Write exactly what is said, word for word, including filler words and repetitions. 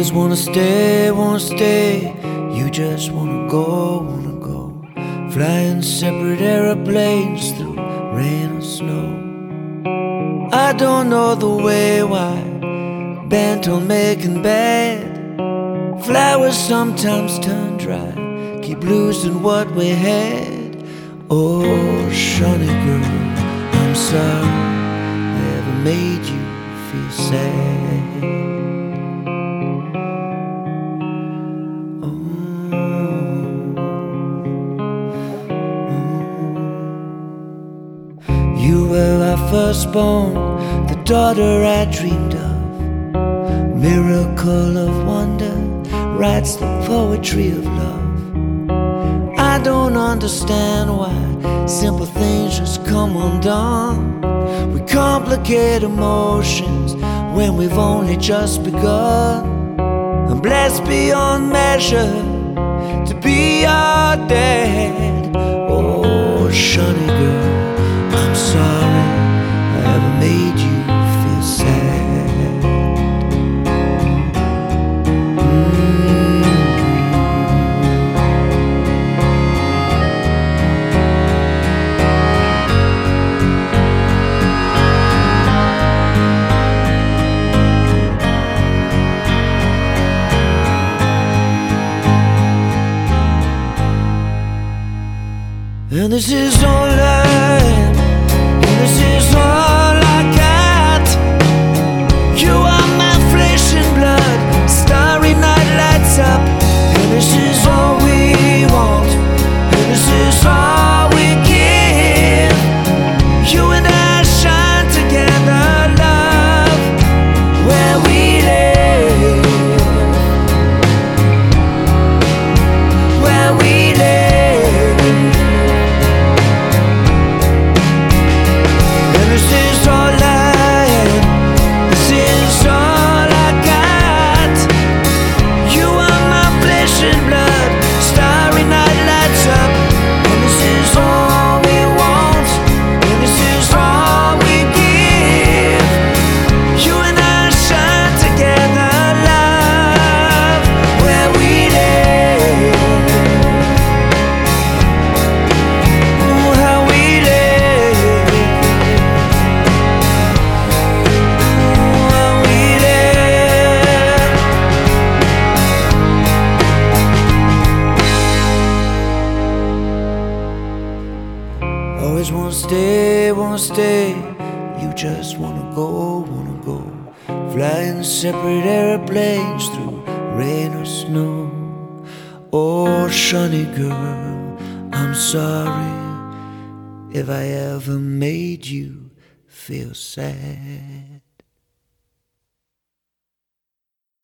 Always wanna stay, wanna stay. You just wanna go, wanna go. Flying separate aeroplanes through rain or snow. I don't know the way why bent on making bad. Flowers sometimes turn dry, keep losing what we had. Oh, Shawnee girl, I'm sorry I ever made you feel sad. Oh, oh. You were our firstborn, the daughter I dreamed of. Miracle of wonder, writes the poetry of love. I don't understand why simple things just come undone. We complicate emotions when we've only just begun. I'm blessed beyond measure to be your dad. Oh, Shawnee girl, I'm sorry I ever made you feel sad. And this is all I am, and this is all I got. You are my flesh and blood, starry night lights up. And this is all we want, and this is all we give. You and I shine together, love, where we live, where we live. Always wanna stay, wanna stay. You just wanna go, wanna go. Flying separate airplanes through rain or snow. Oh, Shawnee girl, I'm sorry if I ever made you feel sad.